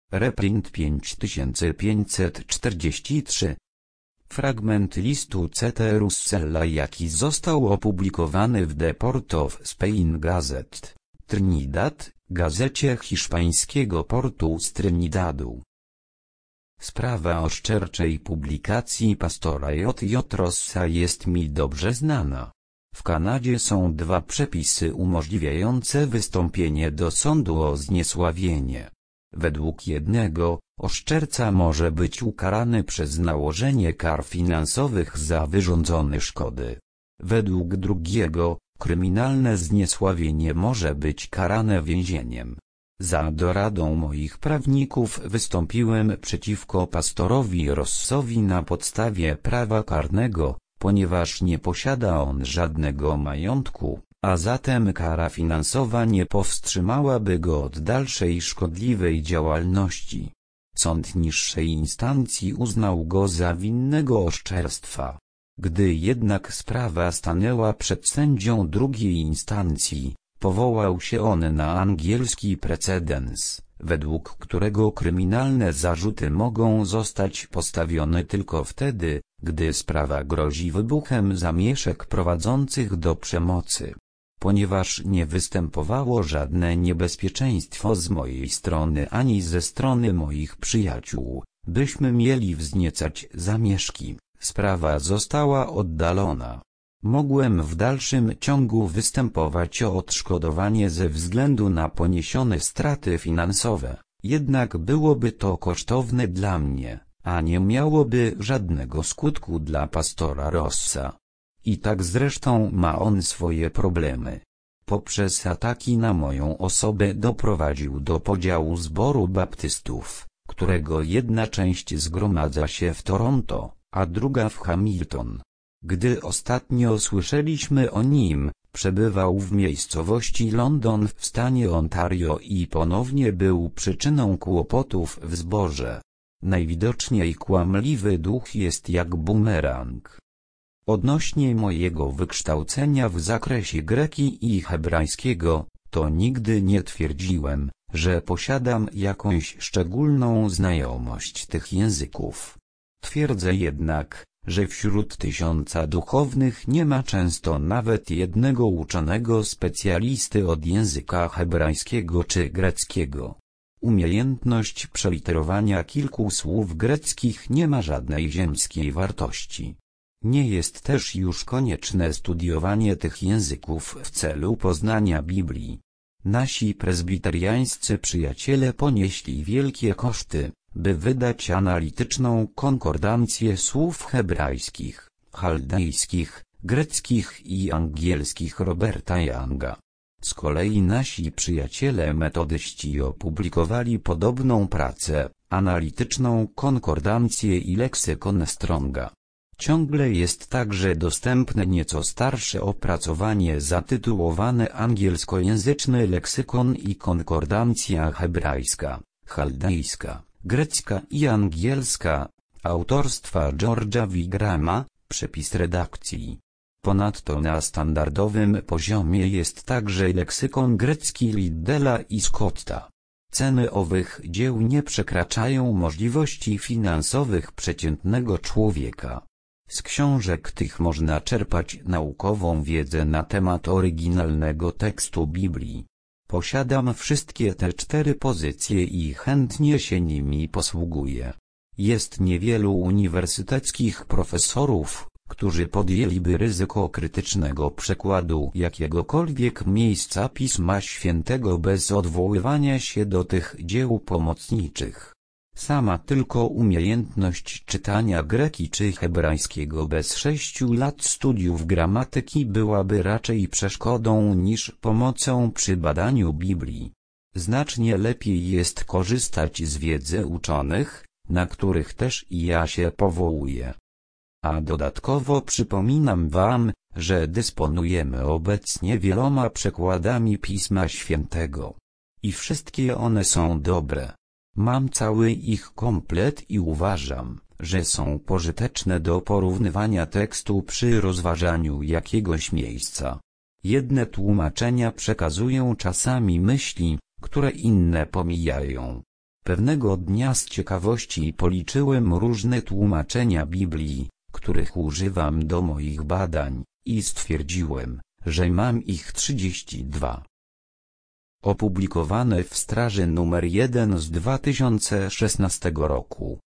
Reprint 5543. Fragment listu C.T. Russella, jaki został opublikowany w The Port of Spain Gazette, Trinidad, gazecie hiszpańskiego portu z Trinidadu. Sprawa oszczerczej publikacji pastora J.J. Rossa jest mi dobrze znana. W Kanadzie są dwa przepisy umożliwiające wystąpienie do sądu o zniesławienie. Według jednego, oszczerca może być ukarany przez nałożenie kar finansowych za wyrządzone szkody. Według drugiego, kryminalne zniesławienie może być karane więzieniem. Za doradą moich prawników wystąpiłem przeciwko pastorowi Rossowi na podstawie prawa karnego, ponieważ nie posiada on żadnego majątku, a zatem kara finansowa nie powstrzymałaby go od dalszej szkodliwej działalności. Sąd niższej instancji uznał go za winnego oszczerstwa. Gdy jednak sprawa stanęła przed sędzią drugiej instancji, powołał się on na angielski precedens, według którego kryminalne zarzuty mogą zostać postawione tylko wtedy, gdy sprawa grozi wybuchem zamieszek prowadzących do przemocy. Ponieważ nie występowało żadne niebezpieczeństwo z mojej strony ani ze strony moich przyjaciół, byśmy mieli wzniecać zamieszki, sprawa została oddalona. Mogłem w dalszym ciągu występować o odszkodowanie ze względu na poniesione straty finansowe, jednak byłoby to kosztowne dla mnie, a nie miałoby żadnego skutku dla pastora Rossa. I tak zresztą ma on swoje problemy. Poprzez ataki na moją osobę doprowadził do podziału zboru baptystów, którego jedna część zgromadza się w Toronto, a druga w Hamilton. Gdy ostatnio słyszeliśmy o nim, przebywał w miejscowości London w stanie Ontario i ponownie był przyczyną kłopotów w zborze. Najwidoczniej kłamliwy duch jest jak bumerang. Odnośnie mojego wykształcenia w zakresie greki i hebrajskiego, to nigdy nie twierdziłem, że posiadam jakąś szczególną znajomość tych języków. Twierdzę jednak, że wśród 1000 duchownych nie ma często nawet jednego uczonego specjalisty od języka hebrajskiego czy greckiego. Umiejętność przeliterowania kilku słów greckich nie ma żadnej ziemskiej wartości. Nie jest też już konieczne studiowanie tych języków w celu poznania Biblii. Nasi prezbiteriańscy przyjaciele ponieśli wielkie koszty, by wydać analityczną konkordancję słów hebrajskich, chaldejskich, greckich i angielskich Roberta Younga. Z kolei nasi przyjaciele metodyści opublikowali podobną pracę, analityczną konkordancję i leksykon Stronga. Ciągle jest także dostępne nieco starsze opracowanie zatytułowane Angielskojęzyczny leksykon i konkordancja hebrajska, chaldejska, grecka i angielska, autorstwa George'a Wigrama, przepis redakcji. Ponadto na standardowym poziomie jest także leksykon grecki Liddela i Scotta. Ceny owych dzieł nie przekraczają możliwości finansowych przeciętnego człowieka. Z książek tych można czerpać naukową wiedzę na temat oryginalnego tekstu Biblii. Posiadam wszystkie te 4 pozycje i chętnie się nimi posługuję. Jest niewielu uniwersyteckich profesorów, którzy podjęliby ryzyko krytycznego przekładu jakiegokolwiek miejsca Pisma Świętego bez odwoływania się do tych dzieł pomocniczych. Sama tylko umiejętność czytania greki czy hebrajskiego bez 6 lat studiów gramatyki byłaby raczej przeszkodą niż pomocą przy badaniu Biblii. Znacznie lepiej jest korzystać z wiedzy uczonych, na których też i ja się powołuję. A dodatkowo przypominam wam, że dysponujemy obecnie wieloma przekładami Pisma Świętego. I wszystkie one są dobre. Mam cały ich komplet i uważam, że są pożyteczne do porównywania tekstu przy rozważaniu jakiegoś miejsca. Jedne tłumaczenia przekazują czasami myśli, które inne pomijają. Pewnego dnia z ciekawości policzyłem różne tłumaczenia Biblii, których używam do moich badań, i stwierdziłem, że mam ich 32. Opublikowane w Straży nr 1 z 2016 roku.